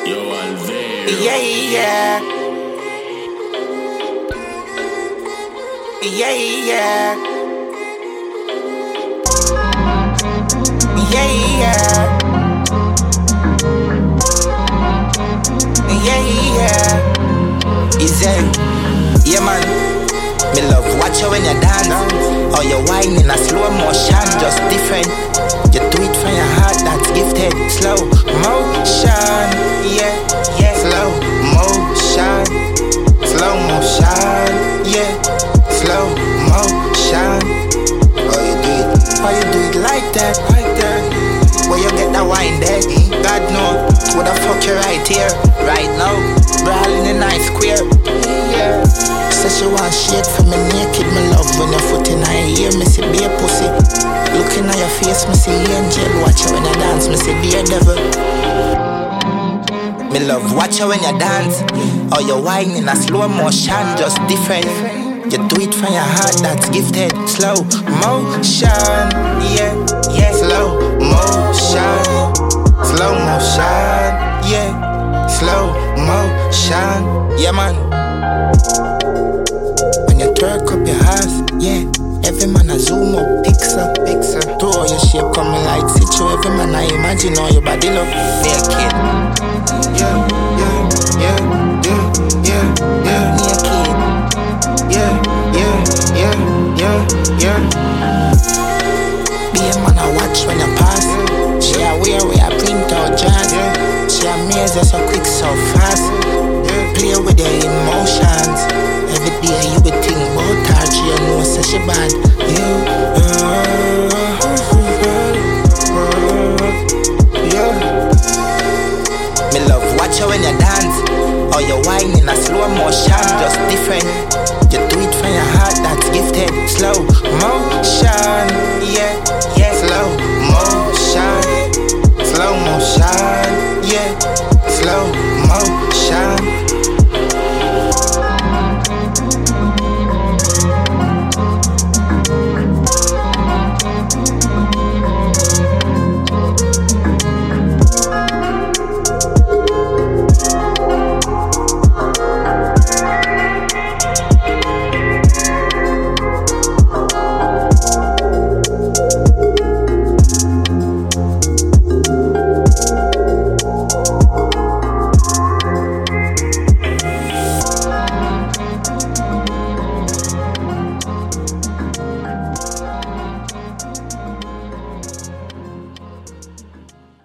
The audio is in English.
Yo, Alvaro. Yeah, yeah. Yeah, yeah. Yeah, yeah. Yeah, yeah. Easy. Yeah, man. Me love watch you when you dance. Or you whine in a slow motion, just different. You do it from your heart, that's gifted. Slow motion, yeah, yeah. Slow motion, slow motion, yeah. Slow motion. How you do it like that, Where you get that wine there? God know, what the fuck you right here, right now? Brawling in a nice square, yeah. Says she want shit for me naked, me love when your foot in her ear, me see be a pussy. Looking at your face, me see angel. Watch you when you dance, me see be a devil. Me love watch you when you dance. Or you whine in a slow motion, just different. You do it from your heart, that's gifted. Slow motion, yeah, yeah. Slow motion, slow motion, yeah. Slow motion, yeah, man. When you twerk up your ass, yeah. Every man a zoom up, pixel. Throw your shape coming like situ. Every man I imagine all your body look naked. Yeah, yeah, yeah, yeah, yeah, yeah. Naked. Yeah, yeah, yeah, yeah, yeah. Be a man I watch when you pass. She a wear where I print out jazz. She amazes so quick, so fast. Play with your emotions. Every day you would think about her. You know so she bad. Me love watch you when you dance. Or you whine in a slow motion, just different. You do it from your heart, that's gifted. Slow motion, yeah.